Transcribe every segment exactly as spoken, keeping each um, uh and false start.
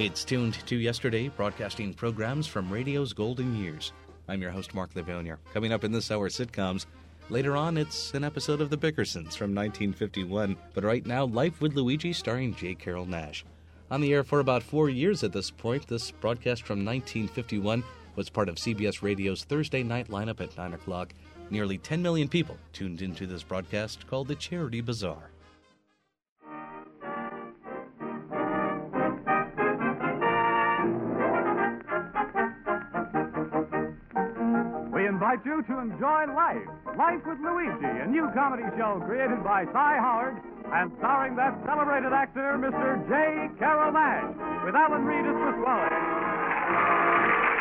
It's tuned to yesterday, broadcasting programs from radio's golden years. I'm your host, Mark Livonia. Coming up in this hour, sitcoms. Later on, it's an episode of The Bickersons from nineteen fifty-one. But right now, Life with Luigi, starring J. Carrol Naish. On the air for about four years at this point, this broadcast from nineteen fifty-one was part of C B S Radio's Thursday night lineup at nine o'clock. Nearly ten million people tuned into this broadcast called the Charity Bazaar. We invite you to enjoy Life, Life with Luigi, a new comedy show created by Cy Howard and starring that celebrated actor, Mister J. Carrol Naish, with Alan Reed as Pasquale.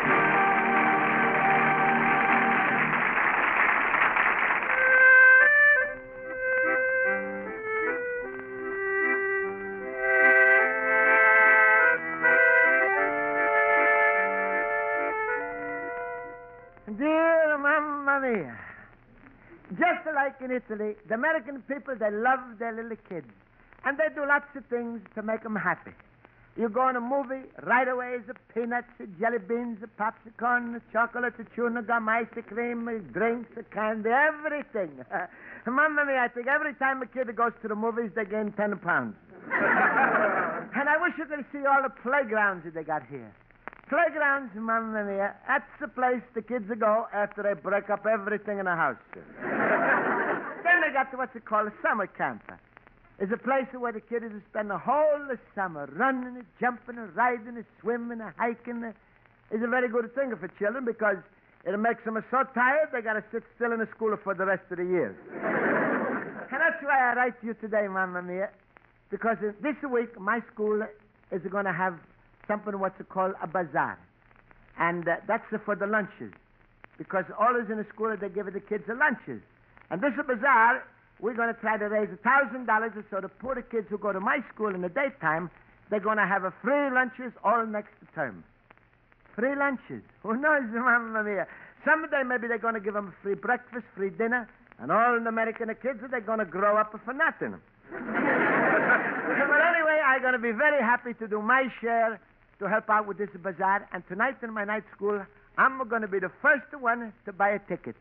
Dear Mamma Mia. Just like in Italy, the American people, they love their little kids. And they do lots of things to make them happy. You go in a movie, right away is the peanuts, the jelly beans, the popcorn, the chocolate, the chewing gum, ice cream, the drinks, the candy, everything. Mamma Mia, I think every time a kid goes to the movies, they gain ten pounds. And I wish you could see all the playgrounds that they got here. Playgrounds, Mamma Mia, that's the place the kids go after they break up everything in the house. Then they got to what's it called a summer camp. It's a place where the kids spend the whole of summer running and jumping and riding and swimming and hiking. It's a very good thing for children because it makes them so tired they got to sit still in the school for the rest of the year. And that's why I write to you today, Mamma Mia, because this week my school is going to have something what's called a bazaar. And uh, that's uh, for the lunches. Because always in the school they give the kids the lunches. And this uh, bazaar, we're going to try to raise a thousand dollars so the poor kids who go to my school in the daytime, they're going to have a free lunches all next term. Free lunches. Who knows, Mamma Mia? Someday maybe they're going to give them free breakfast, free dinner, and all the American kids, they're going to grow up for nothing. But anyway, I'm going to be very happy to do my share to help out with this bazaar. And tonight in my night school, I'm going to be the first one to buy a ticket.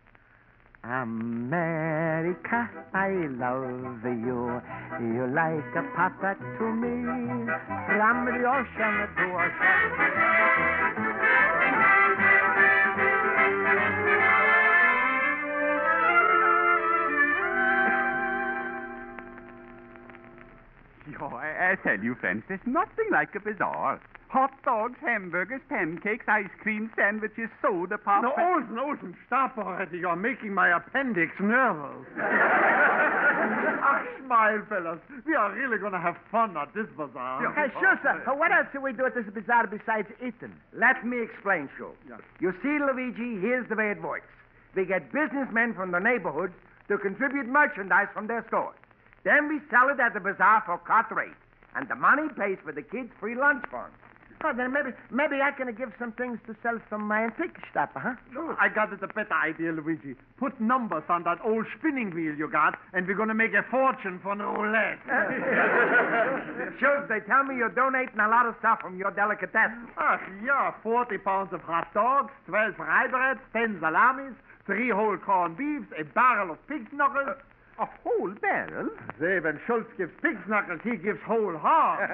America, I love you. You're like a papa to me. From the ocean to ocean. Oh, I, I tell you, friends, there's nothing like a bazaar. Hot dogs, hamburgers, pancakes, ice cream, sandwiches, soda pop. No, Olsen, Olsen, stop already. You're making my appendix nervous. Ach, smile, fellas. We are really going to have fun at this bazaar. Hey, sure, sir. Uh, what else do we do at this bazaar besides eating? Let me explain, Shu. Yeah. You see, Luigi, here's the way it works. We get businessmen from the neighborhoods to contribute merchandise from their stores. Then we sell it at the bazaar for cut rate. And the money pays for the kids' free lunch funds. Oh, then maybe maybe I can give some things to sell from my antique shop, huh? Oh, I got it a better idea, Luigi. Put numbers on that old spinning wheel you got, and we're going to make a fortune for the roulette. Schultz, they tell me you're donating a lot of stuff from your delicatessen. Ach, yeah, forty pounds of hot dogs, twelve rye breads, ten salamis, three whole corned beefs, a barrel of pig's knuckles. Uh, a whole barrel? Say, when Schultz gives pig's knuckles, he gives whole hogs.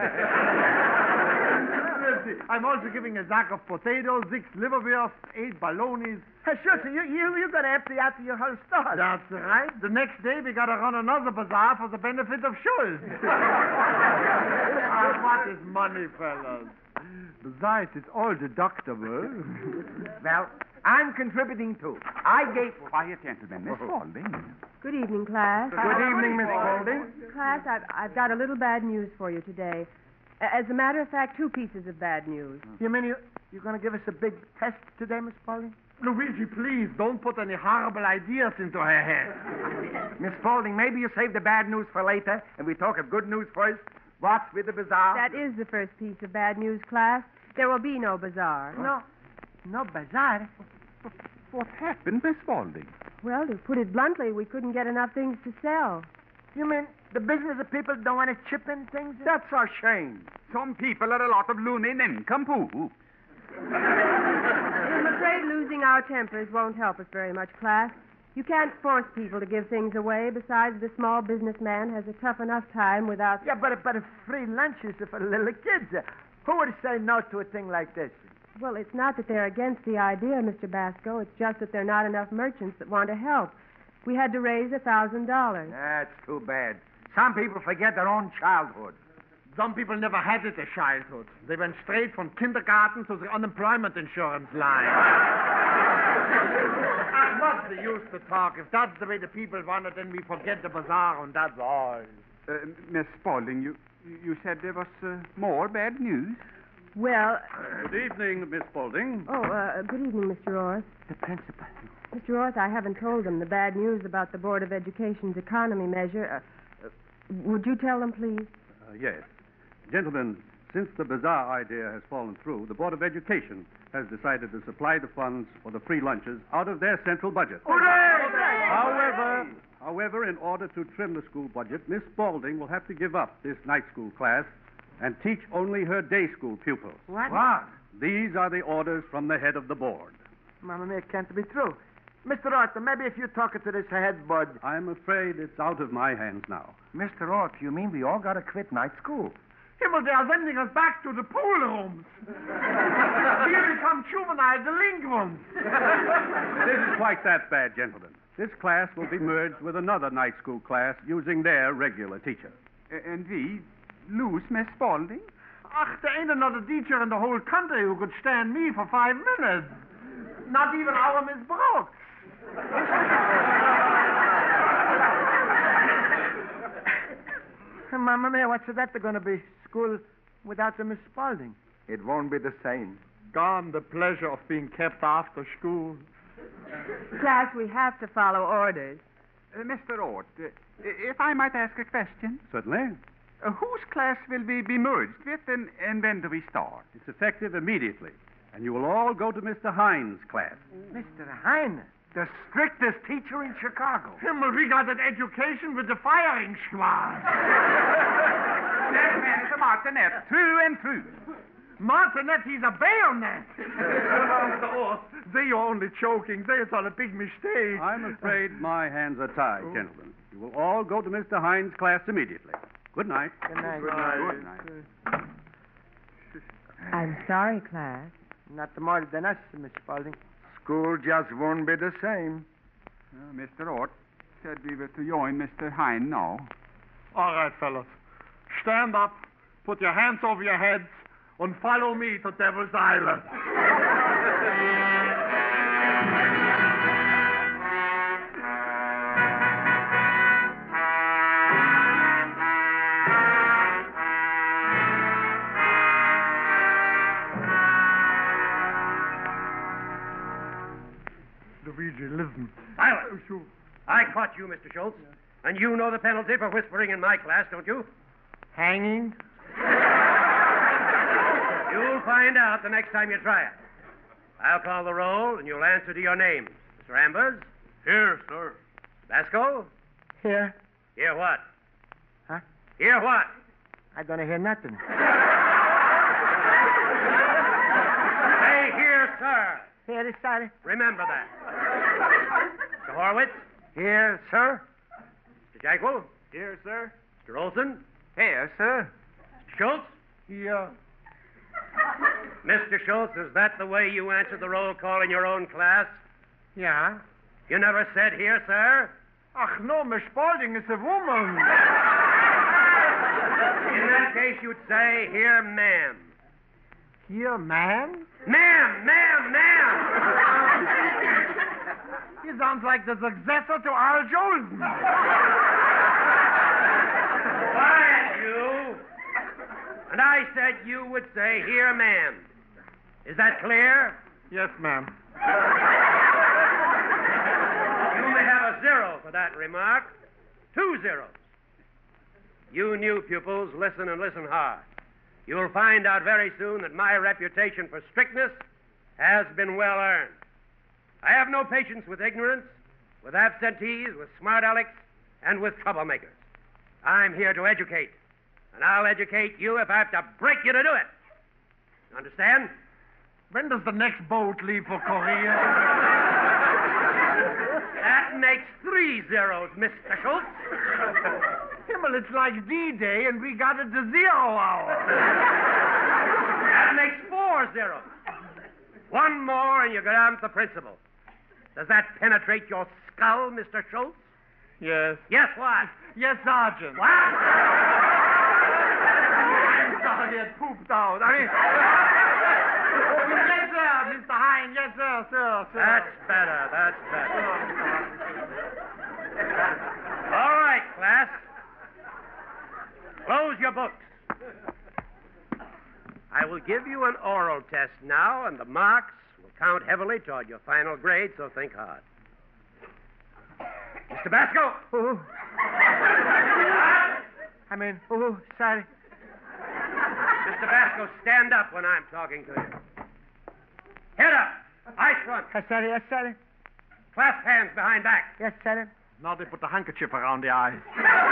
I'm also giving a sack of potatoes, six liverwursts, eight bolognas. Hey, sure, sir, you, you, you're going to empty out your whole store. That's right. The next day, we got to run another bazaar for the benefit of Schultz. Ah, what is money, fellas? Besides, it's all deductible. Well, I'm contributing too. I gave... Quiet, gentlemen. Miss Spaulding. Good evening, class. Good evening, Miss Spaulding. Class, I've, I've got a little bad news for you today. A- As a matter of fact, two pieces of bad news. You mean you, you're going to give us a big test today, Miss Spaulding? Luigi, please, don't put any horrible ideas into her head. Miss Spaulding, maybe you save the bad news for later, and we talk of good news first. What's with the bazaar? That is the first piece of bad news, class. There will be no bazaar. No, no bazaar. What happened, Miss Spaulding? Well, to put it bluntly, we couldn't get enough things to sell. You mean the business of people don't want to chip in things? That's a shame. Some people are a lot of loony nincompoop. I'm afraid losing our tempers won't help us very much, class. You can't force people to give things away. Besides, the small businessman has a tough enough time without... Yeah, but, but free lunches are for little kids. Who would say no to a thing like this? Well, it's not that they're against the idea, Mister Basco. It's just that there are not enough merchants that want to help. We had to raise a thousand dollars. That's too bad. Some people forget their own childhood. Some people never had it, a childhood. They went straight from kindergarten to the unemployment insurance line. What's the use to talk? If that's the way the people want it, then we forget the bazaar, and that's all. Uh, Miss Spaulding, you you said there was uh, more bad news? Well... Good evening, Miss Spaulding. Oh, uh, good evening, Mister Orth. The principal. Mister Orth, I haven't told them the bad news about the Board of Education's economy measure. Uh, uh, would you tell them, please? Uh, yes. Gentlemen, since the bazaar idea has fallen through, the Board of Education has decided to supply the funds for the free lunches out of their central budget. However, however, in order to trim the school budget, Miss Spaulding will have to give up this night school class and teach only her day school pupils. What? What? These are the orders from the head of the board. Mamma mia, can't be true. Mister Arthur, maybe if you talk to this head bud... I'm afraid it's out of my hands now. Mister Orth, you mean we all got to quit night school? Himmel, they are sending us back to the pool rooms. We become juvenile delinquents. It isn't quite that bad, gentlemen. This class will be merged with another night school class using their regular teacher. Uh, and we lose Miss Spaulding? Ach, there ain't another teacher in the whole country who could stand me for five minutes. Not even our Miss Brooks. Mamma mia, what's that going to be? School without the Miss Spaulding? It won't be the same. Gone the pleasure of being kept after school. Class, we have to follow orders. Uh, Mister Ort, uh, if I might ask a question, Certainly. uh, whose class will we be merged with, and, and when do we start? It's effective immediately. And you will all go to Mister Hines' class. Mister Heine, The strictest teacher in Chicago. Himmel, we got an education with the firing squad. That man is a martinet, true and true. Martinet, he's a bayonet. Master Orth, they are only joking. They are a big mistake. I'm afraid my hands are tied, gentlemen. You will all go to Mister Hines' class immediately. Good night. Good night. Good night. Good night. I'm sorry, class. Not more than us, Miss Spaulding. School just won't be the same. Uh, Mister Ort said we were to join Mister Hine now. All right, fellas. Stand up, put your hands over your heads, and follow me to Devil's Island. Luigi, listen. Silence. I caught you, Mister Schultz. And you know the penalty for whispering in my class, don't you? Hanging? You'll find out the next time you try it. I'll call the roll, and you'll answer to your names. Mister Ambers? Here, sir. Basco? Here? Hear what? Huh? Hear what? I don't hear nothing. Say here, sir. Here, this side. Remember that. Mister Horowitz? Here, sir. Mister Jankwell? Here, sir. Mister Olson? Here, sir. Mister Schultz? Here. Mister Schultz, is that the way you answer the roll call in your own class? Yeah. You never said here, sir? Ach, no, Miss Spaulding is a woman. In that case, you'd say, here, ma'am. Here, man? Ma'am, ma'am, ma'am. He sounds like the successor to Al Jolson. Quiet, you. And I said you would say, here, ma'am. Is that clear? Yes, ma'am. You may have a zero for that remark. Two zeros. You new pupils, listen and listen hard. You'll find out very soon that my reputation for strictness has been well earned. I have no patience with ignorance, with absentees, with smart alecks, and with troublemakers. I'm here to educate, And I'll educate you if I have to break you to do it. Understand? When does the next boat leave for Korea? That makes three zeros, Mister Schultz. Himmel, it's like D-Day, and we got it to zero hour. That makes four zeros. One more, and you go down to the principal. Does that penetrate your skull, Mister Schultz? Yes. Yes, what? Yes, Sergeant. What? I'm sorry, it pooped out. I mean... Yes, sir, Mister Hine. Yes, sir, sir, sir. That's better. That's better. All right, class. Close your books. I will give you an oral test now, and the marks will count heavily toward your final grade, so think hard. Mister Basco. Oh. I mean, oh, sorry. Mister Basco, stand up when I'm talking to you. Head up. Eyes front. Yes, sorry, yes, sorry. Clasp hands behind back. Yes, sorry. Now they put the handkerchief around the eyes.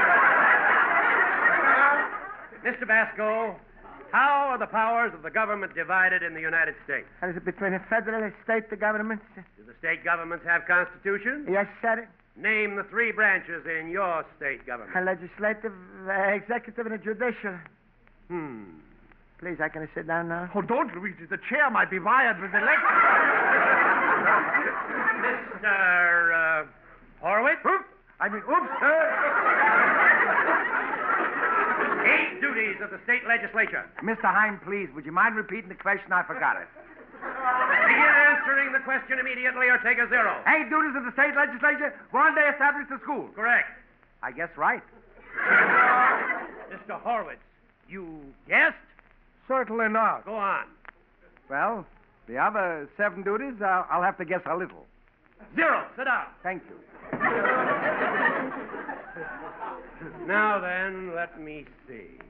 Mister Basco, how are the powers of the government divided in the United States? How is it between the federal and state governments? Do the state governments have constitutions? Yes, sir. Name the three branches in your state government. A legislative, uh, executive, and a judicial. Hmm. Please, I can sit down now? Oh, don't, Luigi. The chair might be wired with electric. Mister Uh, Horowitz? Oops. I mean, oops, sir. Eight duties of the state legislature. Mister Hine, please, would you mind repeating the question? I forgot it. Begin answering the question immediately or take a zero. Eight duties of the state legislature. One, they established a school. Correct. I guess right. Mister Horowitz, you guessed? Certainly not. Go on. Well, the other seven duties, uh, I'll have to guess a little. Zero. Sit down. Thank you. Now then, let me see.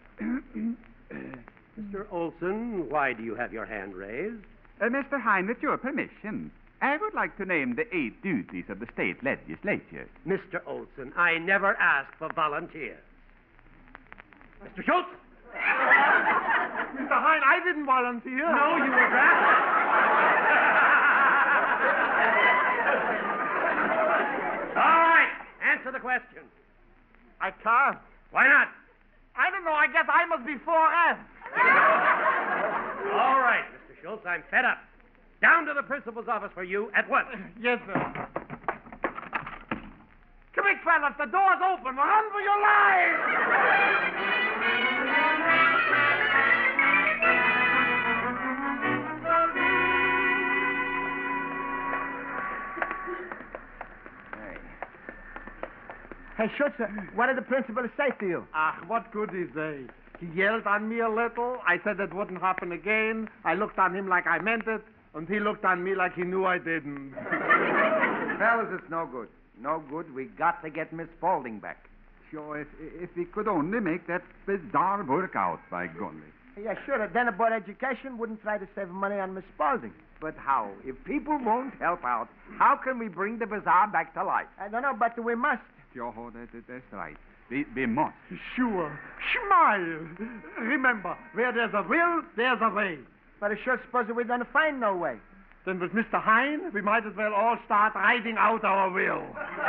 Mister Olson, why do you have your hand raised? Uh, Mister Hine, with your permission, I would like to name the eight duties of the state legislature. Mister Olson, I never ask for volunteers. Mister Schultz? Mister Hine, I didn't volunteer. No, you were drafted. All right, answer the question. I can't. Why not? I don't know. I guess I must be four F. All right, Mister Schultz, I'm fed up. Down to the principal's office for you at once. Yes, sir. Quick, fellas, the door's open. Run for your lives! Hey, Schultz, what did the principal say to you? Ah, what could he say? He yelled on me a little. I said it wouldn't happen again. I looked on him like I meant it, and he looked on me like he knew I didn't. Fellas, it's no good. No good. We got to get Miss Spaulding back. Sure, if, if we could only make that bizarre work out, by golly. Yeah, sure. Then a board education wouldn't try to save money on Miss Spaulding. But how? If people won't help out, how can we bring the bazaar back to life? I don't know, but we must. Sure, that, that, that's right. We, we must. Sure. Smile. Remember, where there's a will, there's a way. But I sure suppose we don't find no way. Then with Mister Hine, we might as well all start writing out our will.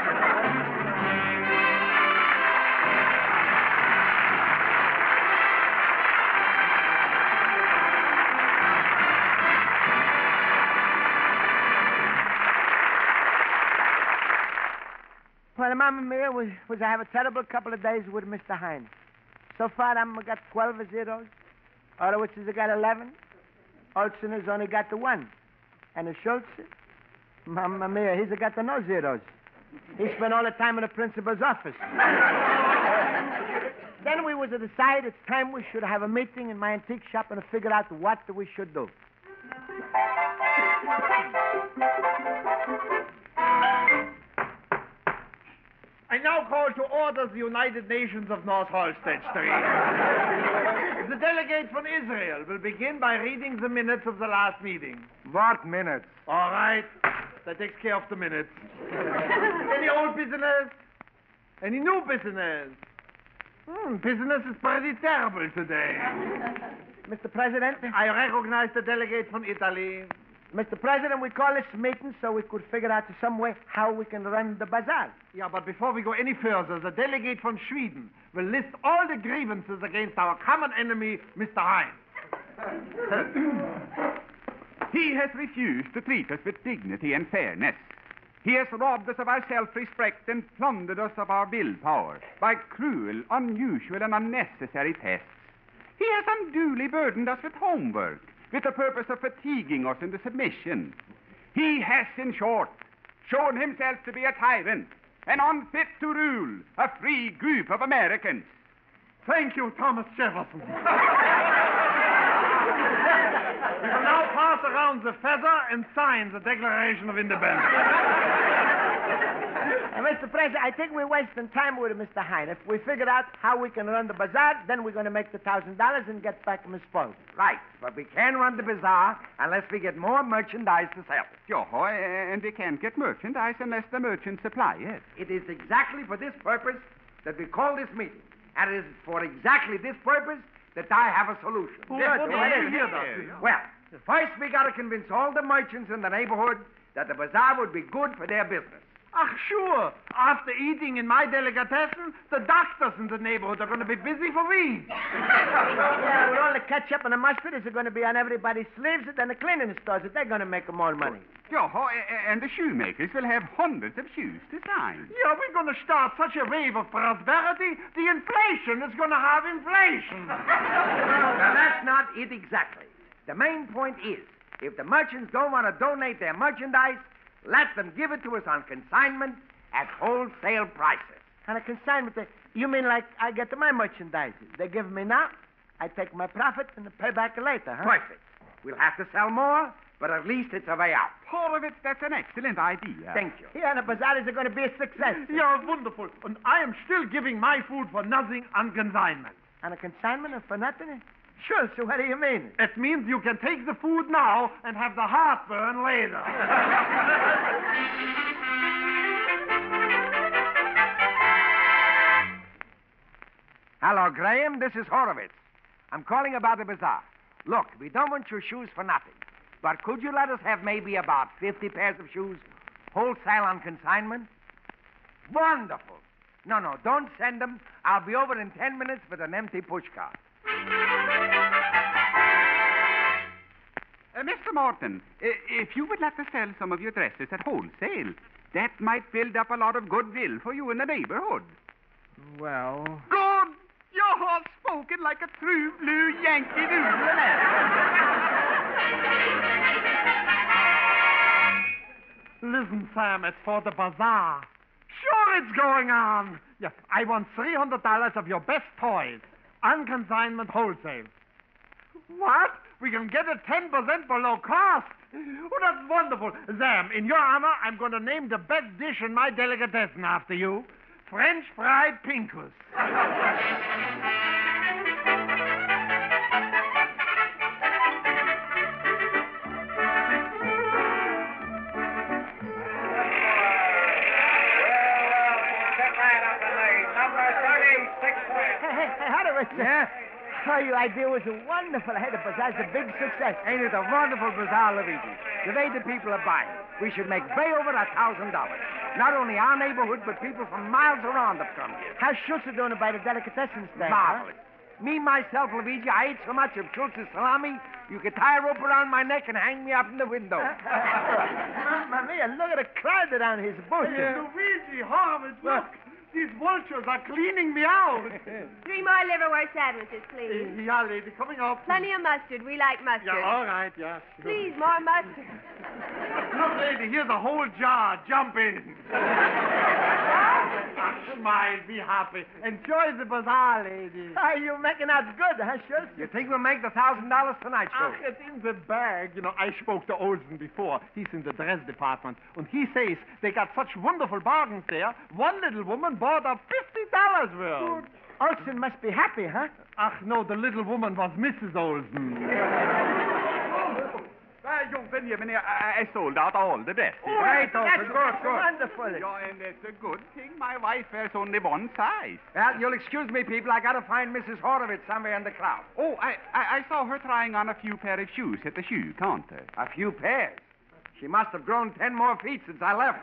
Well, Mamma Mia, was, was I have a terrible couple of days with Mister Hine. So far, I'm got twelve zeros. Horowitz has got eleven. Olson has only got the one. And the Schultz, Mamma Mia, he's got the no zeros. He spent all the time in the principal's office. Then we was to decide it's time we should have a meeting in my antique shop and figure out what we should do. I now call to order the United Nations of North Halstead Street. The delegate from Israel will begin by reading the minutes of the last meeting. What minutes? All right. That takes care of the minutes. Any old business? Any new business? Hmm, Hmm, business is pretty terrible today. Mister President, I recognize the delegate from Italy. Mister President, we call this meeting so we could figure out some way how we can run the bazaar. Yeah, but before we go any further, the delegate from Sweden will list all the grievances against our common enemy, Mister Heinz. He has refused to treat us with dignity and fairness. He has robbed us of our self-respect and plundered us of our willpower by cruel, unusual, and unnecessary tests. He has unduly burdened us with homework, with the purpose of fatiguing us into submission. He has, in short, shown himself to be a tyrant, and unfit to rule a free group of Americans. Thank you, Thomas Jefferson. We will now pass around the feather and sign the Declaration of Independence. Uh, Mister President, I think we're wasting time with Mister Hine. If we figure out how we can run the bazaar, then we're going to make the thousand dollars and get back Miss Spaulding. Right, but we can't run the bazaar unless we get more merchandise to sell. Sure, and we can't get merchandise unless the merchants supply it. It is exactly for this purpose that we call this meeting. And it is for exactly this purpose that I have a solution. Good. Good. Well, Yes. hear that. Well, first we got to convince all the merchants in the neighborhood that the bazaar would be good for their business. Ach, sure. After eating in my delicatessen, the doctors in the neighborhood are going to be busy for weeks. Yeah, with all the ketchup and the mustard, is going to be on everybody's sleeves, and then the cleaning stores, they're going to make more money. Sure, and the shoemakers will have hundreds of shoes to sign. Yeah, we're going to start such a wave of prosperity, the inflation is going to have inflation. Now, that's not it exactly. The main point is, if the merchants don't want to donate their merchandise, let them give it to us on consignment at wholesale prices. On a consignment, they- you mean like I get my merchandise? They give me now, I take my profit and pay back later, huh? Perfect. We'll have to sell more, but at least it's a way out. Horowitz, that's an excellent idea. Thank you. Here, and the bazaar is going to be a success. Yeah, wonderful. And I am still giving my food for nothing on consignment. On a consignment and for nothing? Sure, so what do you mean? It means you can take the food now and have the heartburn later. Hello, Graham. This is Horowitz. I'm calling about the bazaar. Look, we don't want your shoes for nothing. But could you let us have maybe about fifty pairs of shoes wholesale on consignment? Wonderful. No, no, don't send them. I'll be over in ten minutes with an empty pushcart. Uh, Mister Morton, uh, if you would like to sell some of your dresses at wholesale, that might build up a lot of goodwill for you in the neighborhood. Well... Good! You're spoken like a true blue Yankee Doodle. Listen, Sam, it's for the bazaar. Sure, it's going on. Yes, I want three hundred dollars of your best toys. On consignment wholesale. What? We can get it ten percent below cost. Oh, that's wonderful. Sam, in your honor, I'm going to name the best dish in my delicatessen after you. French fried pinkus. Hey, hey, hey, Horowitz. Yeah? Oh, your idea was wonderful. I had a bazaar's a big success. Ain't it a wonderful bazaar, Luigi? Today the people are buying. We should make way over a thousand dollars. Not only our neighborhood, but people from miles around have come here. How's Schultz doing about the delicatessen stand? Marvelous. Me, myself, Luigi, I ate so much of Schultz's salami, you could tie a rope around my neck and hang me up in the window. Mamma mia, look at the crowd around his booth. Luigi, Horowitz, look. These vultures are cleaning me out. Three more liverwurst sandwiches, please. Yeah, lady, coming up. Plenty of mustard. We like mustard. Yeah, all right, yeah. Sure. Please, more mustard. Look, lady, here's a whole jar. Jump in. Ah, smile, be happy. Enjoy the bazaar, lady. Are you making out good, huh, Schultz? You think we'll make the thousand dollars tonight, Ach, Schultz? it's in the bag. You know, I spoke to Olsen before. He's in the dress department. And he says they got such wonderful bargains there. One little woman bought up fifty dollars worth. Olsen must be happy, huh? Ach, no, the little woman was Missus Olsen. Sam, jo, Benjamin, I, I sold out all the dresses. Oh, Great, that's, Olson. Good, good. Wonderful. Yeah, and it's a good thing my wife wears only one size. Well, you'll excuse me, people. I gotta find Missus Horowitz somewhere in the crowd. Oh, I, I, I saw her trying on a few pair of shoes at the shoe counter. A few pairs. She must have grown ten more feet since I left.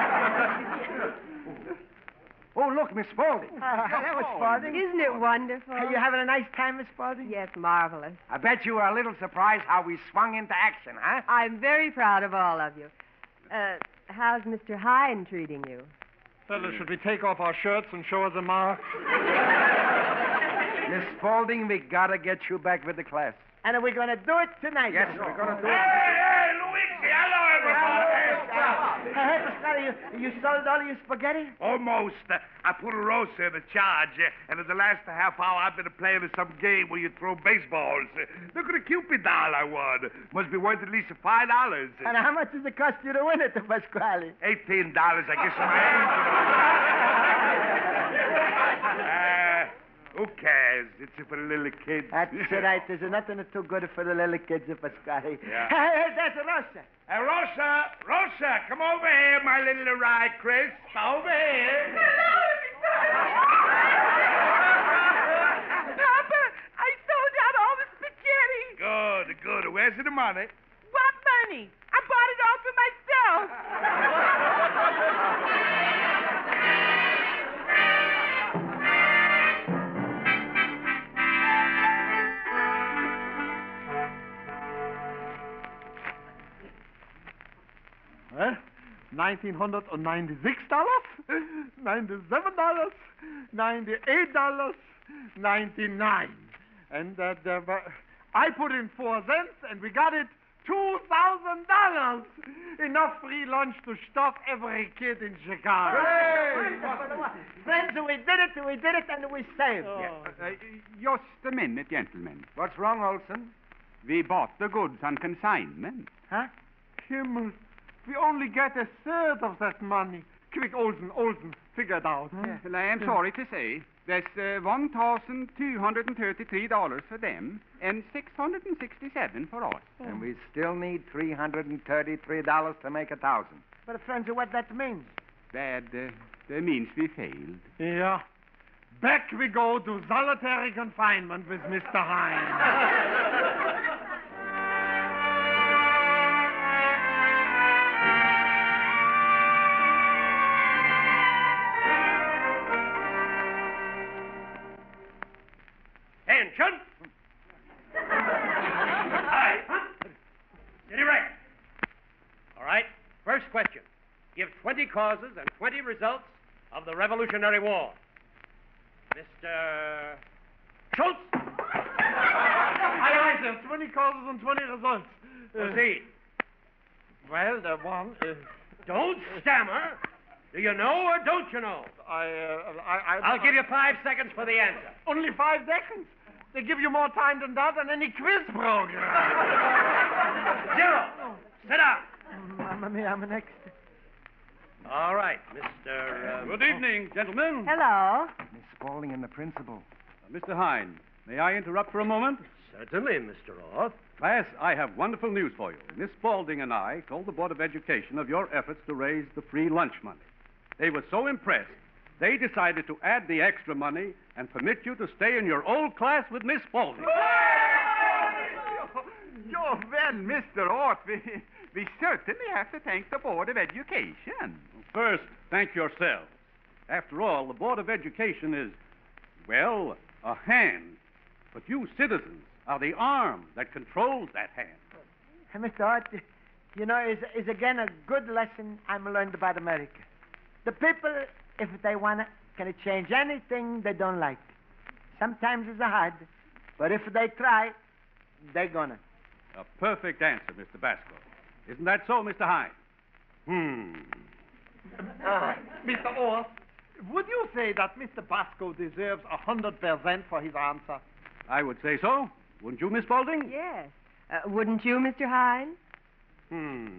Oh, look, Miss Spaulding. Uh, hello, Miss Spaulding. Isn't it wonderful? Are you having a nice time, Miss Spaulding? Yes, marvelous. I bet you were a little surprised how we swung into action, huh? I'm very proud of all of you. Uh, how's Mister Hine treating you? Fellas, should we take off our shirts and show us a mark? Miss Spaulding, we gotta get you back with the class. And are we going to do it tonight? Yes, we're gonna do it. Hey, Luigi, hello, everybody. Hey, Pasquale, you, you sold all your spaghetti? Almost. Uh, I put a roaster in the charge, uh, and in the last half hour, I've been playing in some game where you throw baseballs. Uh, look at the Cupid doll I won. Must be worth at least five dollars. And how much does it cost you to win it, Pasquale? Eighteen dollars, I guess. My uh, who cares? It's for the little kids. That's right. There's nothing too good for the little kids, Pasquale. Yeah. Hey, hey, that's Rosa. Hey, Rosa, Rosa, come over here, my little ride, Chris. Over here. Papa, I sold out all the spaghetti. Good, good. Where's the money? What money? I bought it all for myself. Huh? Nineteen hundred and ninety-six dollars, ninety-seven dollars, ninety-eight dollars, ninety-nine, and uh, the, uh, I put in four cents, and we got it two thousand dollars. Enough free lunch to stuff every kid in Chicago. Friends, we did it, we did it, and we saved. Oh. Uh, just a minute, gentlemen. What's wrong, Olson? We bought the goods on consignment. Huh? Himmel, we only get a third of that money. Quick, Olsen, Olsen, figure it out. Huh? Well, I am sorry to say, there's uh, one thousand two hundred thirty-three dollars for them and six hundred sixty-seven dollars for us. And we still need three hundred thirty-three dollars to make a thousand. But, friends, what that means? That, uh, that means we failed. Yeah. Back we go to solitary confinement with Mister Hine. Attention! Aye. Get it right. All right. First question. Give twenty causes and twenty results of the Revolutionary War. Mister Schultz. Aye, aye, sir. Twenty causes and twenty results. Proceed. Well, the one. Uh, Don't stammer. Do you know or don't you know? I, uh, I, I. I'll give you five seconds for the answer. Only five seconds. They give you more time than that on any quiz program. Zero. Sit down. Mamma mia, I'm next. All right, Mister Um, Good evening, gentlemen. Hello. Miss Spaulding and the principal. Uh, Mister Hine, may I interrupt for a moment? Certainly, Mister Roth. Class, I have wonderful news for you. Miss Spaulding and I told the Board of Education of your efforts to raise the free lunch money. They were so impressed, they decided to add the extra money and permit you to stay in your old class with Miss Spaulding. Oh, well, Mister Orth, we, we certainly have to thank the Board of Education. First, thank yourselves. After all, the Board of Education is, well, a hand. But you citizens are the arm that controls that hand. Hey, Mister Hart, you know, is is again a good lesson I'm learned about America. The people, if they want it, can change anything they don't like. Sometimes it's hard, but if they try, they're gonna. A perfect answer, Mister Basco. Isn't that so, Mister Hine? Hmm. Uh, Mister Orth, would you say that Mister Basco deserves a hundred percent for his answer? I would say so. Wouldn't you, Miss Spaulding? Yes. Uh, wouldn't you, Mister Hine? Hmm.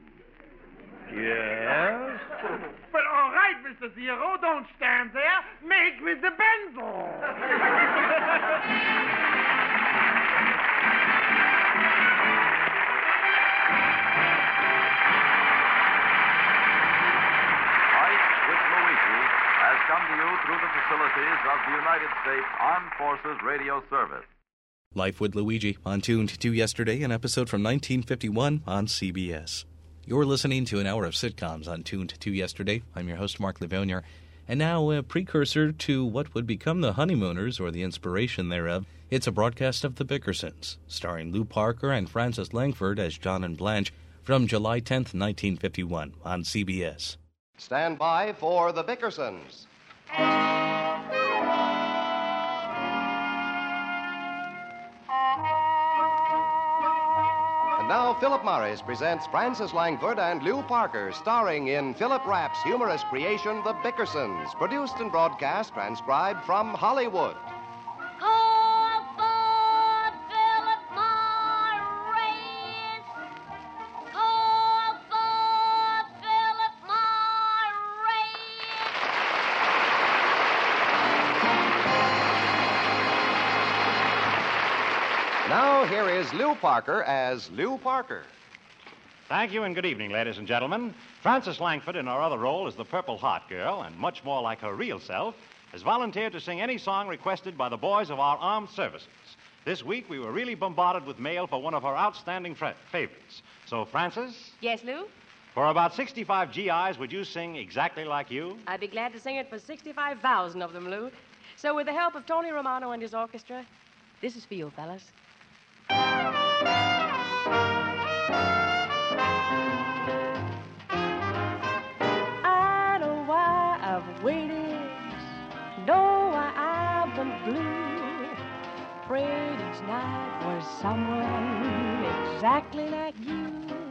Yes. But all right, Mister Zero, don't stand there. Make with the benzo. Armed Forces Radio Service. Life with Luigi on Tuned to Yesterday, an episode from nineteen fifty-one on C B S. You're listening to an hour of sitcoms on Tuned to Yesterday. I'm your host, Mark Livonier. And now, a precursor to what would become The Honeymooners, or the inspiration thereof, it's a broadcast of The Bickersons, starring Lou Parker and Frances Langford as John and Blanche, from July tenth, nineteen fifty-one, on C B S. Stand by for The Bickersons. And now, Philip Morris presents Frances Langford and Lou Parker, starring in Philip Rapp's humorous creation, The Bickersons, produced and broadcast, transcribed from Hollywood. Now, here is Lou Parker as Lou Parker. Thank you and good evening, ladies and gentlemen. Frances Langford, in her other role as the Purple Heart Girl, and much more like her real self, has volunteered to sing any song requested by the boys of our armed services. This week, we were really bombarded with mail for one of her outstanding fra- favorites. So, Frances? Yes, Lou? For about sixty-five G Is, would you sing exactly like you? I'd be glad to sing it for sixty-five thousand of them, Lou. So, with the help of Tony Romano and his orchestra, this is for you, fellas. I know why I've waited, know why I've been blue. Prayed each night for someone exactly like you.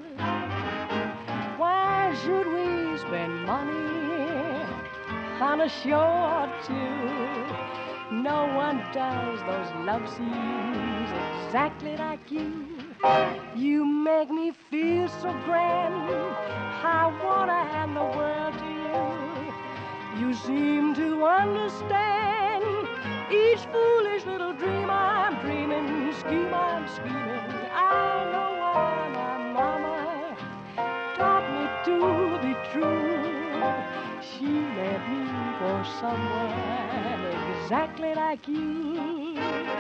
Why should we spend money on a show or two? No one does those love scenes exactly like you. You make me feel so grand. I wanna hand the world to you. You seem to understand each foolish little dream I'm dreaming, scheme I'm scheming. I know why my mama taught me to be true. She made me for someone exactly like you.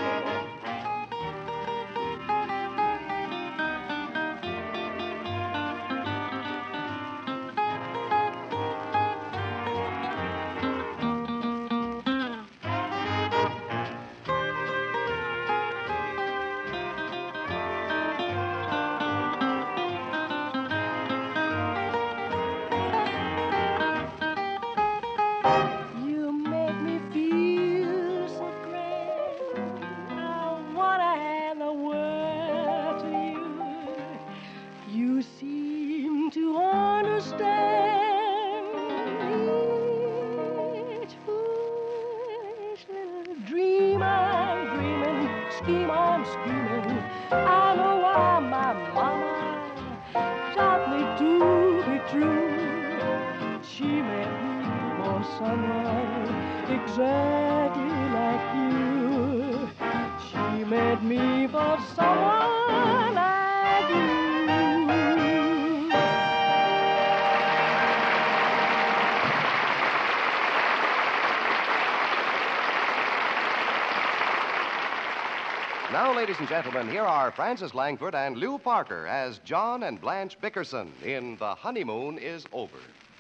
Exactly like you. She made me for someone like you. Now, ladies and gentlemen, here are Frances Langford and Lou Parker as John and Blanche Bickerson in The Honeymoon is Over.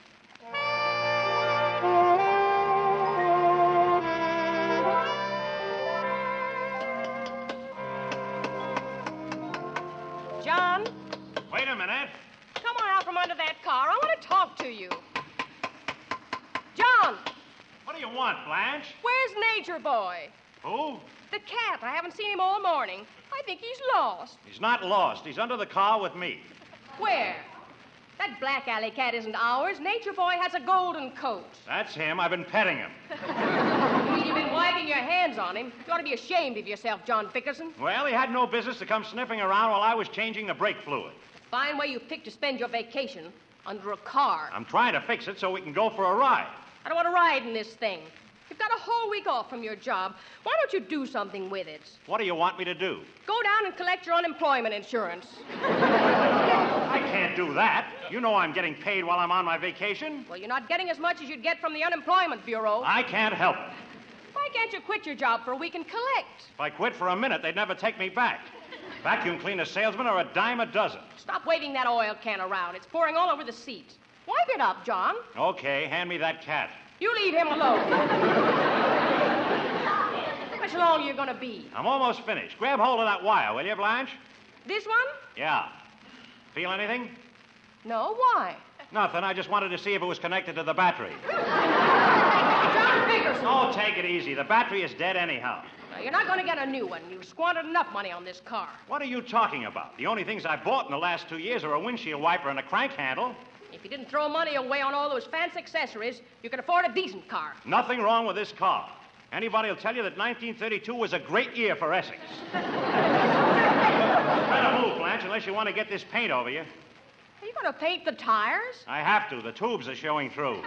John? Wait a minute. Come on out from under that car. I want to talk to you. John! What do you want, Blanche? Where's Nature Boy? Who? The cat. I haven't seen him all morning. I think he's lost. He's not lost. He's under the car with me. Where? That black alley cat isn't ours. Nature Boy has a golden coat. That's him. I've been petting him. You mean you've been wiping your hands on him? You ought to be ashamed of yourself, John Bickerson. Well, he had no business to come sniffing around while I was changing the brake fluid. Fine way you picked to spend your vacation. Under a car. I'm trying to fix it so we can go for a ride. I don't want to ride in this thing. You've got a whole week off from your job. Why don't you do something with it? What do you want me to do? Go down and collect your unemployment insurance. I can't do that. You know I'm getting paid while I'm on my vacation. Well, you're not getting as much as you'd get from the Unemployment Bureau. I can't help it. Why can't you quit your job for a week and collect? If I quit for a minute, they'd never take me back. Vacuum cleaner salesmen are a dime a dozen. Stop waving that oil can around. It's pouring all over the seat. Wipe it up, John. Okay, hand me that cat. You leave him alone. How much longer you going to be? I'm almost finished. Grab hold of that wire, will you, Blanche? This one? Yeah. Feel anything? No, why? Nothing. I just wanted to see if it was connected to the battery. John Bickerson. Oh, take it easy. The battery is dead anyhow. Now, you're not going to get a new one. You've squandered enough money on this car. What are you talking about? The only things I bought in the last two years are a windshield wiper and a crank handle. If you didn't throw money away on all those fancy accessories, you could afford a decent car. Nothing wrong with this car. Anybody will tell you that nineteen thirty-two was a great year for Essex. Better move, Blanche, unless you want to get this paint over you. Are you going to paint the tires? I have to. The tubes are showing through.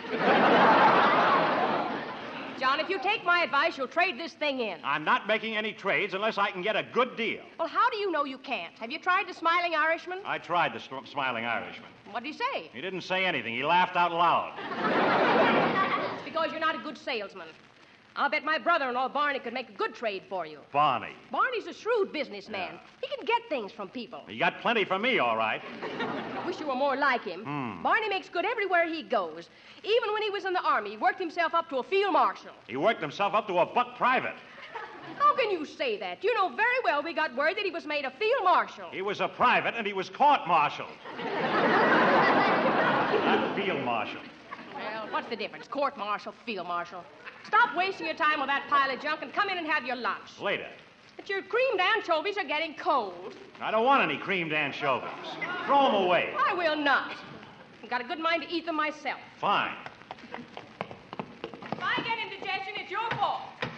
John, if you take my advice, you'll trade this thing in. I'm not making any trades unless I can get a good deal. Well, how do you know you can't? Have you tried the Smiling Irishman? I tried the sm- Smiling Irishman. What did he say? He didn't say anything. He laughed out loud. It's because you're not a good salesman. I'll bet my brother-in-law, Barney, could make a good trade for you. Barney. Barney's a shrewd businessman. Yeah. He can get things from people. He got plenty for me, all right. I wish you were more like him. Hmm. Barney makes good everywhere he goes. Even when he was in the Army, he worked himself up to a field marshal. He worked himself up to a buck private. How can you say that? You know very well we got word that he was made a field marshal. He was a private, and he was court-martialed. Not field marshal. Well, what's the difference? Court-martial, field marshal. Stop wasting your time with that pile of junk and come in and have your lunch. Later. But your creamed anchovies are getting cold. I don't want any creamed anchovies. Throw them away. I will not. I've got a good mind to eat them myself. Fine. If I get indigestion, it's your fault.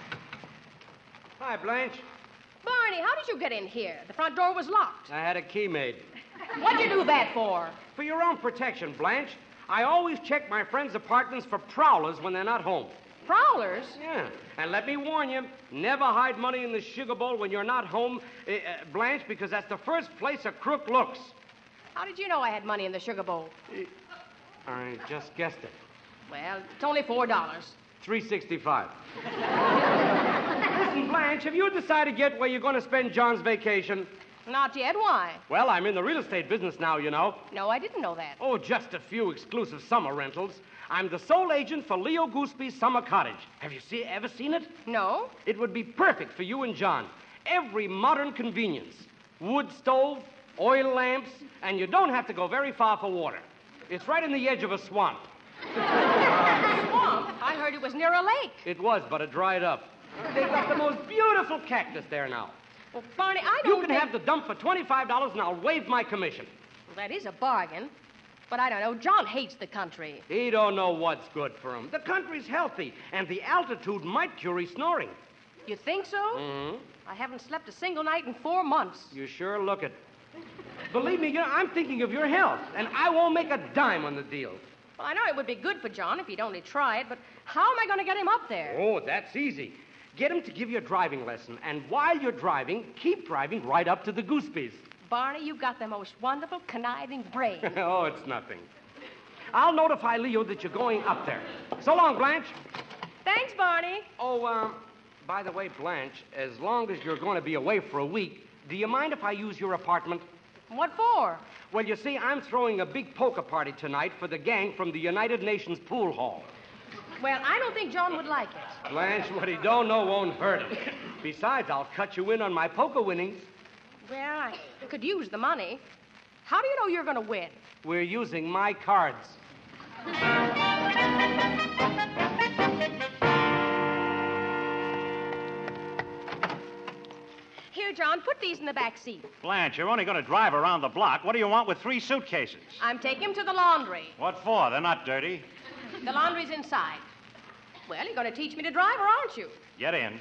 Hi, Blanche. Barney, how did you get in here? The front door was locked. I had a key made. What'd you do that for? For your own protection, Blanche. I always check my friends' apartments for prowlers when they're not home. Prowlers? Yeah. And let me warn you, never hide money in the sugar bowl when you're not home, uh, uh, Blanche, because that's the first place a crook looks. How did you know I had money in the sugar bowl? Uh, I just guessed it. Well, it's only four dollars. Three sixty-five. Listen, Blanche, have you decided yet where you're going to spend John's vacation? Not yet. Why? Well, I'm in the real estate business now, you know. No, I didn't know that. Oh, just a few exclusive summer rentals. I'm the sole agent for Leo Gooseby's summer cottage. Have you see, ever seen it? No. It would be perfect for you and John. Every modern convenience. Wood stove, oil lamps, and you don't have to go very far for water. It's right in the edge of a swamp. Swamp? I heard it was near a lake. It was, but it dried up. They've got the most beautiful cactus there now. Well, Barney, I don't You can think... have the dump for twenty-five dollars, and I'll waive my commission. Well, that is a bargain. But I don't know. John hates the country. He don't know what's good for him. The country's healthy, and the altitude might cure his snoring. You think so? Mm-hmm. I haven't slept a single night in four months. You sure look it. Believe me, you know, I'm thinking of your health, and I won't make a dime on the deal. Well, I know it would be good for John if he'd only try it, but how am I going to get him up there? Oh, that's easy. Get him to give you a driving lesson, and while you're driving, keep driving right up to the Gooseby's. Barney, you've got the most wonderful, conniving brain. Oh, it's nothing. I'll notify Leo that you're going up there. So long, Blanche. Thanks, Barney. Oh, um, by the way, Blanche, as long as you're going to be away for a week, do you mind if I use your apartment? What for? Well, you see, I'm throwing a big poker party tonight for the gang from the United Nations pool hall. Well, I don't think John would like it. Blanche, what he don't know won't hurt him. Besides, I'll cut you in on my poker winnings. Well, I could use the money. How do you know you're going to win? We're using my cards. Here, John, put these in the back seat. Blanche, you're only going to drive around the block. What do you want with three suitcases? I'm taking them to the laundry. What for? They're not dirty. The laundry's inside. Well, you're going to teach me to drive, or aren't you? Get in.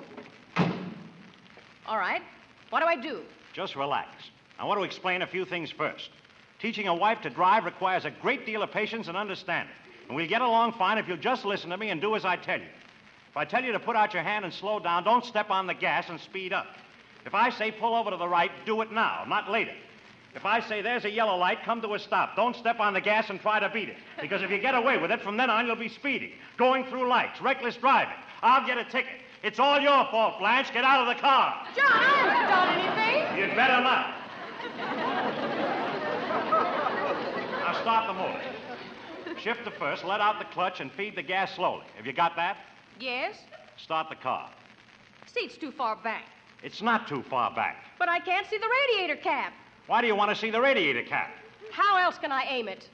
All right. What do I do? Just relax. I want to explain a few things first. Teaching a wife to drive requires a great deal of patience and understanding. And we'll get along fine if you'll just listen to me and do as I tell you. If I tell you to put out your hand and slow down, don't step on the gas and speed up. If I say pull over to the right, do it now, not later. If I say there's a yellow light, come to a stop. Don't step on the gas and try to beat it. Because if you get away with it, from then on you'll be speeding, going through lights, reckless driving. I'll get a ticket. It's all your fault, Blanche. Get out of the car. John, I haven't done anything. You'd better not. Now start the motor. Shift to first, let out the clutch, and feed the gas slowly. Have you got that? Yes? Start the car. Seat's too far back. It's not too far back. But I can't see the radiator cap. Why do you want to see the radiator cap? How else can I aim it?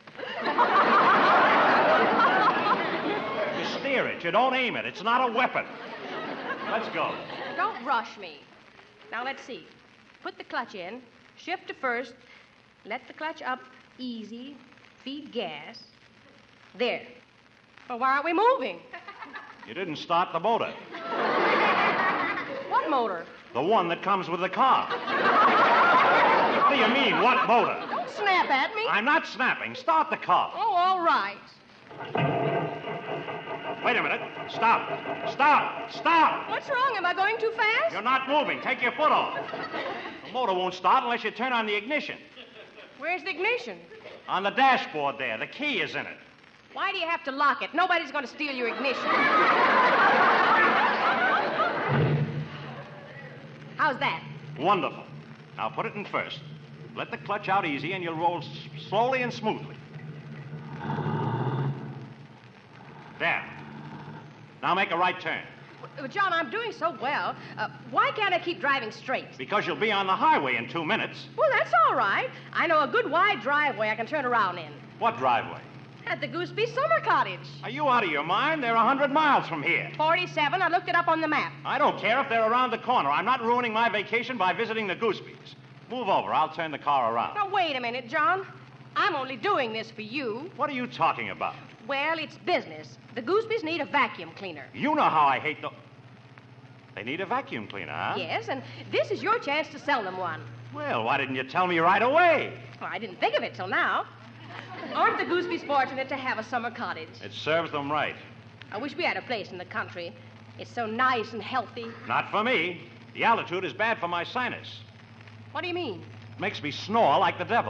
You steer it. You don't aim it. It's not a weapon. Let's go. Don't rush me. Now, let's see. Put the clutch in. Shift to first. Let the clutch up easy. Feed gas. There. Well, why aren't we moving? You didn't start the motor. What motor? The one that comes with the car. What do you mean, what motor? Don't snap at me. I'm not snapping. Start the car. Oh, all right. Wait a minute. Stop. Stop. Stop. What's wrong? Am I going too fast? You're not moving. Take your foot off. The motor won't start unless you turn on the ignition. Where's the ignition? On the dashboard there. The key is in it. Why do you have to lock it? Nobody's going to steal your ignition. How's that? Wonderful. Now put it in first. Let the clutch out easy and you'll roll s- slowly and smoothly. There. Now make a right turn. Well, John, I'm doing so well. Uh, why can't I keep driving straight? Because you'll be on the highway in two minutes. Well, that's all right. I know a good wide driveway I can turn around in. What driveway? At the Gooseby Summer Cottage. Are you out of your mind? They're a hundred miles from here. forty-seven. I looked it up on the map. I don't care if they're around the corner. I'm not ruining my vacation by visiting the Goosebys. Move over. I'll turn the car around. Now, wait a minute, John. I'm only doing this for you. What are you talking about? Well, it's business. The Goosebys need a vacuum cleaner. You know how I hate the... They need a vacuum cleaner, huh? Yes, and this is your chance to sell them one. Well, why didn't you tell me right away? Well, I didn't think of it till now. Aren't the Goosebys fortunate to have a summer cottage? It serves them right. I wish we had a place in the country. It's so nice and healthy. Not for me. The altitude is bad for my sinus. What do you mean? It makes me snore like the devil.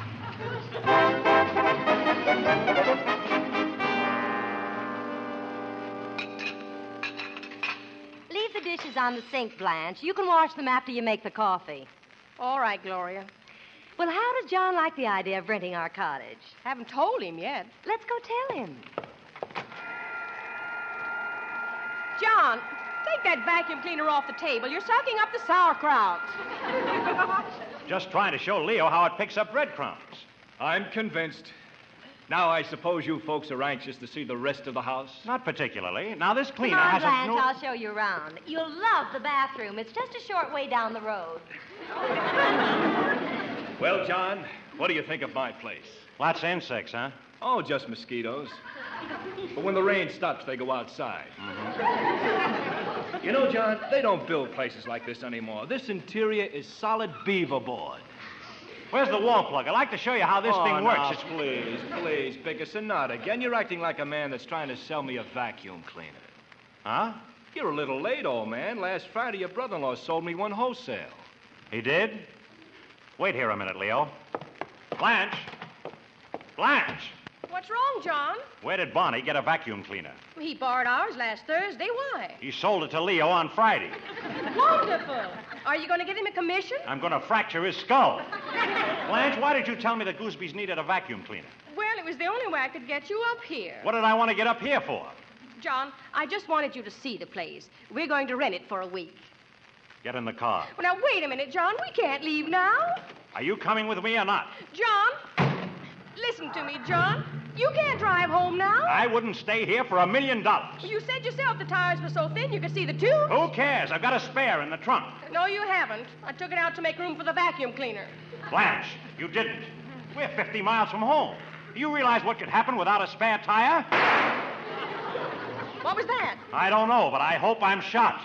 Leave the dishes on the sink, Blanche. You can wash them after you make the coffee. All right, Gloria. Well, how does John like the idea of renting our cottage? Haven't told him yet. Let's go tell him. John, take that vacuum cleaner off the table. You're sucking up the sauerkraut. Just trying to show Leo how it picks up breadcrumbs. I'm convinced. Now, I suppose you folks are anxious to see the rest of the house? Not particularly. Now, this cleaner Come on, has Blanche, a... No... I'll show you around. You'll love the bathroom. It's just a short way down the road. Well, John, what do you think of my place? Lots of insects, huh? Oh, just mosquitoes. But when the rain stops, they go outside. Mm-hmm. You know, John, they don't build places like this anymore. This interior is solid beaver board. Where's the wall plug? I'd like to show you how this oh, thing works. Now, It's... please, please, Bickerson, not again. You're acting like a man that's trying to sell me a vacuum cleaner. Huh? You're a little late, old man. Last Friday, your brother-in-law sold me one wholesale. He did? Wait here a minute, Leo. Blanche! Blanche! What's wrong, John? Where did Bonnie get a vacuum cleaner? He borrowed ours last Thursday. Why? He sold it to Leo on Friday. Wonderful. Are you going to get him a commission? I'm going to fracture his skull. Blanche, why did you tell me the Goosebys needed a vacuum cleaner? Well, it was the only way I could get you up here. What did I want to get up here for? John, I just wanted you to see the place. We're going to rent it for a week. Get in the car. Well, now, wait a minute, John. We can't leave now. Are you coming with me or not? John, listen to me, John. You can't drive home now. I wouldn't stay here for a million dollars. You said yourself the tires were so thin you could see the tube. Who cares? I've got a spare in the trunk. No, you haven't. I took it out to make room for the vacuum cleaner. Blanche, you didn't. We're fifty miles from home. Do you realize what could happen without a spare tire? What was that? I don't know, but I hope I'm shot.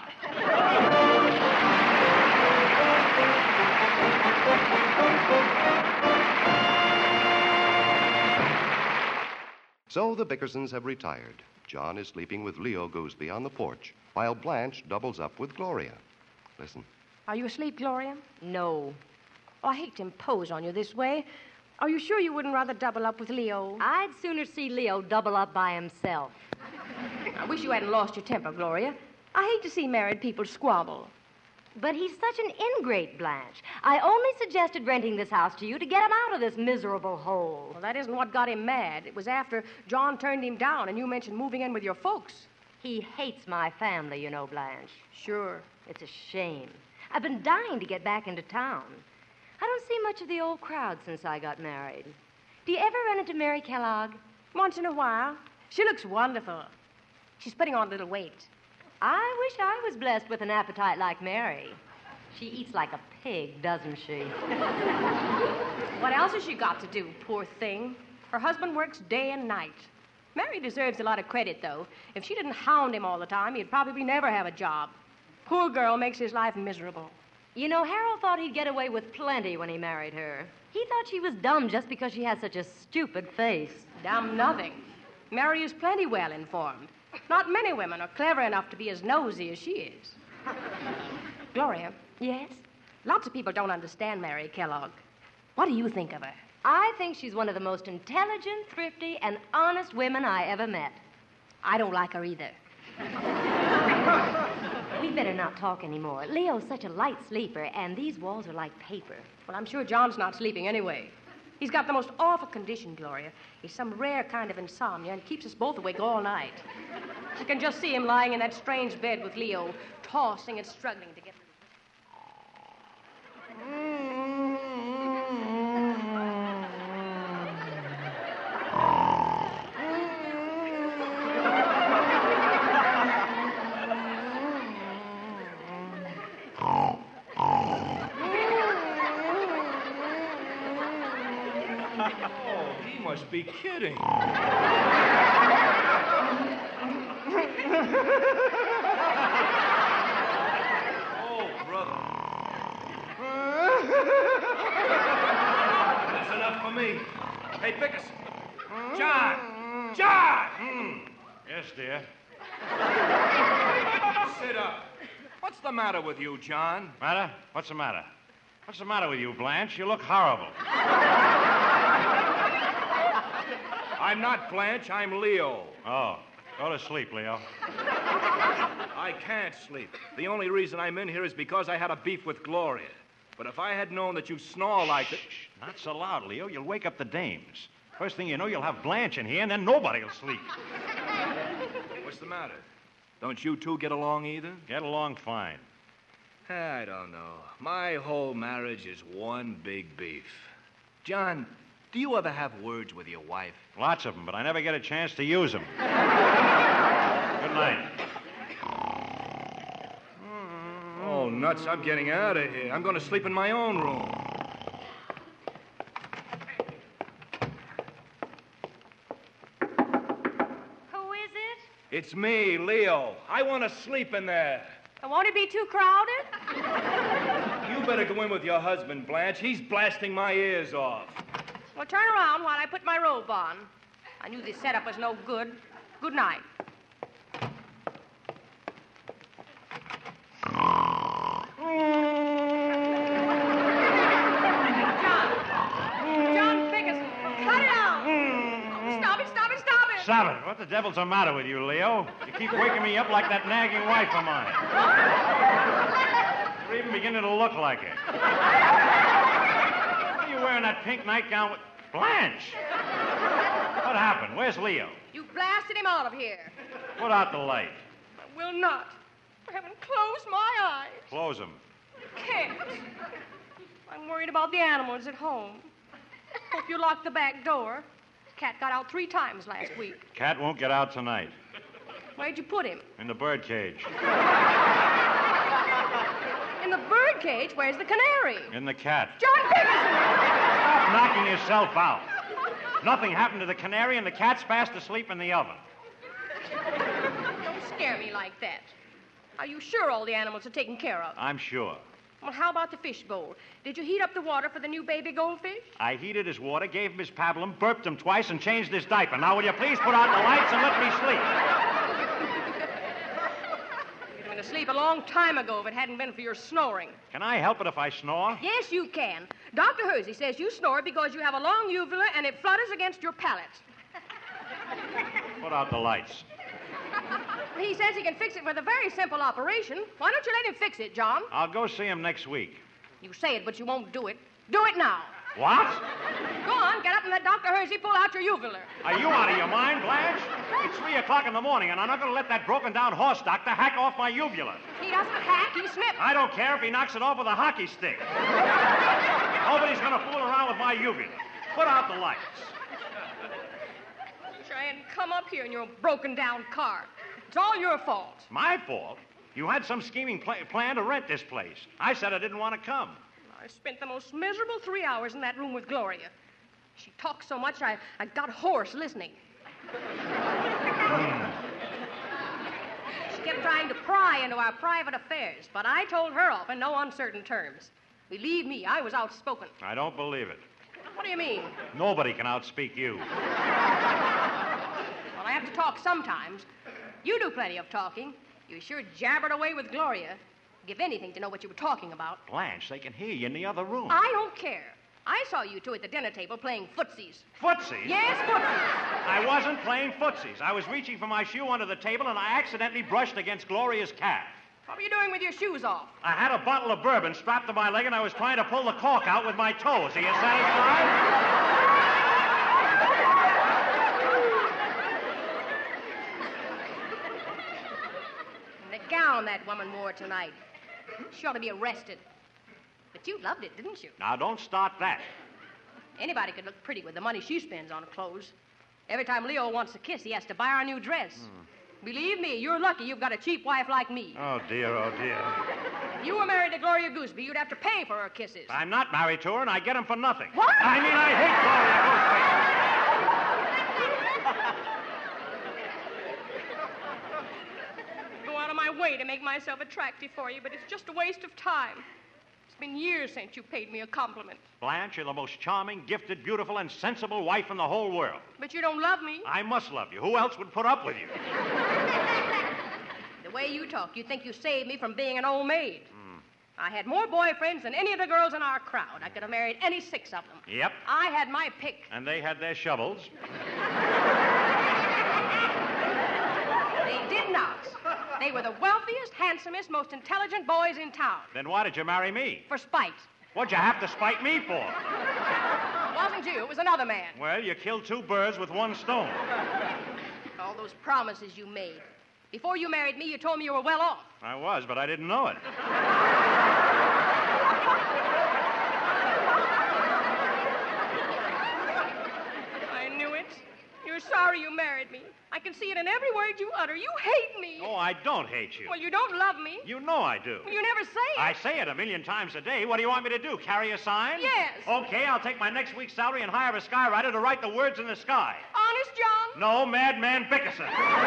So the Bickersons have retired. John is sleeping with Leo Gooseby on the porch, while Blanche doubles up with Gloria. Listen. Are you asleep, Gloria? No. Oh, I hate to impose on you this way. Are you sure you wouldn't rather double up with Leo? I'd sooner see Leo double up by himself. I wish you hadn't lost your temper, Gloria. I hate to see married people squabble. But he's such an ingrate, Blanche. I only suggested renting this house to you to get him out of this miserable hole. Well, that isn't what got him mad. It was after John turned him down and you mentioned moving in with your folks. He hates my family, you know, Blanche. Sure. It's a shame. I've been dying to get back into town. I don't see much of the old crowd since I got married. Do you ever run into Mary Kellogg? Once in a while. She looks wonderful. She's putting on a little weight. I wish I was blessed with an appetite like Mary. She eats like a pig, doesn't she? What else has she got to do, poor thing? Her husband works day and night. Mary deserves a lot of credit, though. If she didn't hound him all the time, he'd probably never have a job. Poor girl makes his life miserable. You know, Harold thought he'd get away with plenty when he married her. He thought she was dumb just because she had such a stupid face. Dumb nothing. Mary is plenty well informed. Not many women are clever enough to be as nosy as she is. Gloria. Yes? Lots of people don't understand Mary Kellogg. What do you think of her? I think she's one of the most intelligent, thrifty, and honest women I ever met. I don't like her either. We better not talk anymore. Leo's such a light sleeper, and these walls are like paper. Well, I'm sure John's not sleeping anyway. He's got the most awful condition, Gloria. He's some rare kind of insomnia and keeps us both awake all night. You can just see him lying in that strange bed with Leo, tossing and struggling to get... Must be kidding. Oh, brother. That's enough for me. Hey, Bickerson. John! John! Mm. Yes, dear. Sit up. What's the matter with you, John? Matter? What's the matter? What's the matter with you, Blanche? You look horrible. I'm not Blanche, I'm Leo. Oh, go to sleep, Leo. I can't sleep. The only reason I'm in here is because I had a beef with Gloria. But if I had known that you snore like it... Shh, not so loud, Leo. You'll wake up the dames. First thing you know, you'll have Blanche in here, and then nobody will sleep. What's the matter? Don't you two get along either? Get along fine. I don't know. My whole marriage is one big beef. John, do you ever have words with your wife? Lots of them, but I never get a chance to use them. Good night. Oh, nuts, I'm getting out of here. I'm going to sleep in my own room. Who is it? It's me, Leo. I want to sleep in there. Won't it be too crowded? You better go in with your husband, Blanche. He's blasting my ears off. Well, turn around while I put my robe on. I knew this setup was no good. Good night. John. John Bickerson, cut it out. Stop it, stop it, stop it. Stop it. What the devil's the matter with you, Leo? You keep waking me up like that nagging wife of mine. You're even beginning to look like it. What are you wearing that pink nightgown with... Blanche! What happened? Where's Leo? You blasted him out of here. Put out the light. I will not. I haven't closed my eyes. Close them. Can't. I'm worried about the animals at home. Hope you locked the back door. Cat got out three times last week. Cat won't get out tonight. Where'd you put him? In the bird cage. In the bird cage? Where's the canary? In the cat. John Bickerson! Stop knocking yourself out. Nothing happened to the canary, and the cat's fast asleep in the oven. Don't scare me like that. Are you sure all the animals are taken care of? I'm sure. Well, how about the fish bowl? Did you heat up the water for the new baby goldfish? I heated his water, gave him his pablum, burped him twice, and changed his diaper. Now, will you please put out the lights and let me sleep? You'd have been asleep a long time ago if it hadn't been for your snoring. Can I help it if I snore? Yes, you can. Doctor Hersey says you snore because you have a long uvula and it flutters against your palate. Put out the lights. He says he can fix it with a very simple operation. Why don't you let him fix it, John? I'll go see him next week. You say it, but you won't do it. Do it now. What? Go on, get up and let Doctor Hersey pull out your uvula. Are you out of your mind, Blanche? It's three o'clock in the morning, and I'm not going to let that broken-down horse doctor hack off my uvula. He doesn't hack, he snips. I don't care if he knocks it off with a hockey stick. Nobody's going to fool around with my uvula. Put out the lights. Try and come up here in your broken-down car. It's all your fault. My fault? You had some scheming pl- plan to rent this place. I said I didn't want to come. I spent the most miserable three hours in that room with Gloria. She talked so much, I, I got hoarse listening. She kept trying to pry into our private affairs, but I told her off in no uncertain terms. Believe me, I was outspoken. I don't believe it. What do you mean? Nobody can outspeak you. Well, I have to talk sometimes. You do plenty of talking. You sure jabbered away with Gloria. Give anything to know what you were talking about. Blanche, they can hear you in the other room. I don't care. I saw you two at the dinner table playing footsies. Footsies? Yes, footsies. I wasn't playing footsies. I was reaching for my shoe under the table, and I accidentally brushed against Gloria's calf. What were you doing with your shoes off? I had a bottle of bourbon strapped to my leg, and I was trying to pull the cork out with my toes. Are you satisfied? The gown that woman wore tonight. She ought to be arrested. But you loved it, didn't you? Now, don't start that. Anybody could look pretty with the money she spends on clothes. Every time Leo wants a kiss, he has to buy her a new dress. Mm. Believe me, you're lucky you've got a cheap wife like me. Oh, dear, oh, dear. If you were married to Gloria Gooseby, you'd have to pay for her kisses. I'm not married to her, and I get them for nothing. What? I mean, I hate Gloria Gooseby. Go out of my way to make myself attractive for you, but it's just a waste of time. It's been years since you paid me a compliment. Blanche, you're the most charming, gifted, beautiful, and sensible wife in the whole world. But you don't love me. I must love you. Who else would put up with you? The way you talk, you think you saved me from being an old maid. Mm. I had more boyfriends than any of the girls in our crowd. I could have married any six of them. Yep. I had my pick. And they had their shovels. They did not. They were the wealthiest, handsomest, most intelligent boys in town. Then why did you marry me? For spite. What'd you have to spite me for? It wasn't you. It was another man. Well, you killed two birds with one stone. All those promises you made. Before you married me, you told me you were well off. I was, but I didn't know it. I knew it. You're sorry you married me. I can see it in every word you utter. You hate me. Oh, I don't hate you. Well, you don't love me. You know I do. Well, you never say it. I say it a million times a day. What do you want me to do, carry a sign? Yes. Okay, I'll take my next week's salary and hire a skywriter to write the words in the sky. Honest, John? No, Madman Bickerson.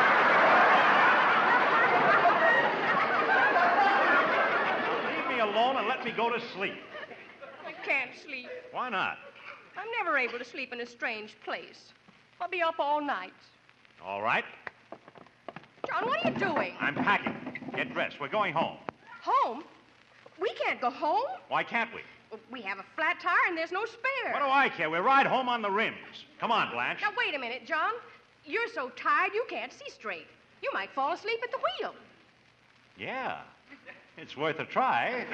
Leave me alone and let me go to sleep. I can't sleep. Why not? I'm never able to sleep in a strange place. I'll be up all night. All right. John, what are you doing? I'm packing. Get dressed. We're going home. Home? We can't go home. Why can't we? We have a flat tire and there's no spare. What do I care? We ride home on the rims. Come on, Blanche. Now, wait a minute, John. You're so tired you can't see straight. You might fall asleep at the wheel. Yeah. It's worth a try.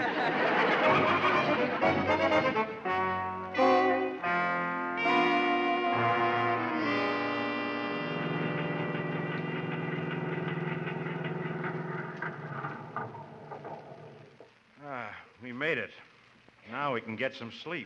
Ah, we made it. Now we can get some sleep.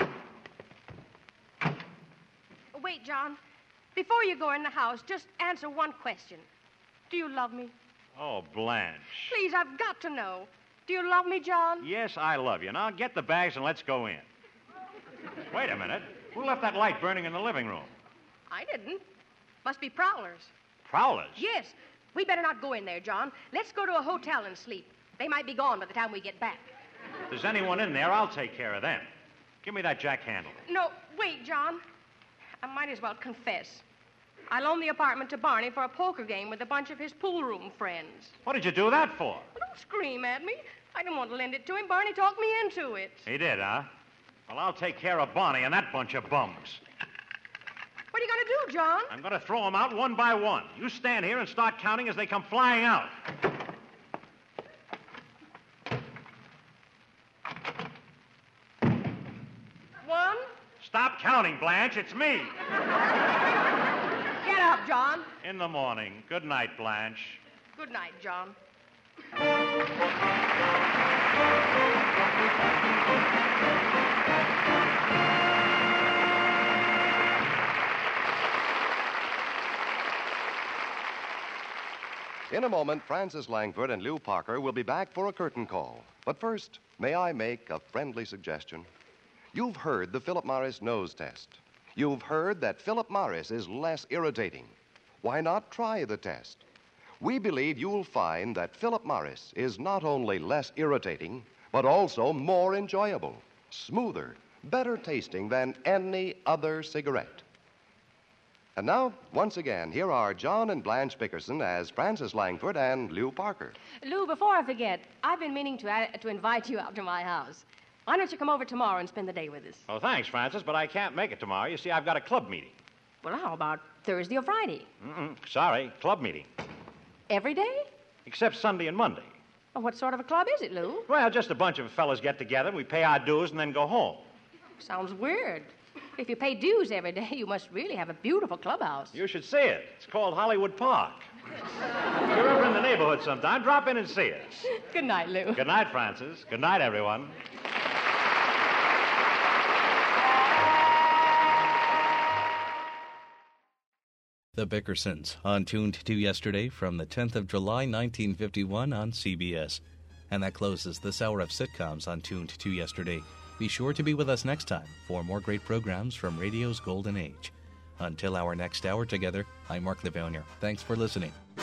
Wait, John. Before you go in the house, just answer one question. Do you love me? Oh, Blanche. Please, I've got to know. Do you love me, John? Yes, I love you. Now get the bags and let's go in. Wait a minute. Who left that light burning in the living room? I didn't. Must be prowlers. Prowlers? Yes. We better not go in there, John. Let's go to a hotel and sleep. They might be gone by the time we get back. If there's anyone in there, I'll take care of them. Give me that jack handle. No, wait, John. I might as well confess. I loaned the apartment to Barney for a poker game with a bunch of his pool room friends. What did you do that for? Well, don't scream at me. I didn't want to lend it to him. Barney talked me into it. He did, huh? Well, I'll take care of Barney and that bunch of bums. What are you going to do, John? I'm going to throw them out one by one. You stand here and start counting as they come flying out. One. Stop counting, Blanche. It's me. Get up, John. In the morning. Good night, Blanche. Good night, John. In a moment, Frances Langford and Lou Parker will be back for a curtain call. But first, may I make a friendly suggestion? You've heard the Philip Morris nose test. You've heard that Philip Morris is less irritating. Why not try the test? We believe you'll find that Philip Morris is not only less irritating, but also more enjoyable, smoother, better tasting than any other cigarette. And now, once again, here are John and Blanche Bickerson as Frances Langford and Lou Parker. Lou, before I forget, I've been meaning to, uh, to invite you out to my house. Why don't you come over tomorrow and spend the day with us? Oh, thanks, Francis, but I can't make it tomorrow. You see, I've got a club meeting. Well, how about Thursday or Friday? Mm-mm, sorry, club meeting. Every day? Except Sunday and Monday. Well, what sort of a club is it, Lou? Well, just a bunch of fellas get together, and we pay our dues and then go home. Sounds weird. If you pay dues every day, you must really have a beautiful clubhouse. You should see it. It's called Hollywood Park. If you're ever in the neighborhood sometime, drop in and see us. Good night, Lou. Good night, Francis. Good night, everyone. The Bickersons, on Tuned to Yesterday from the tenth of July, nineteen fifty-one on C B S. And that closes this hour of sitcoms on Tuned to Yesterday. Be sure to be with us next time for more great programs from radio's golden age. Until our next hour together, I'm Mark Livonier. Thanks for listening.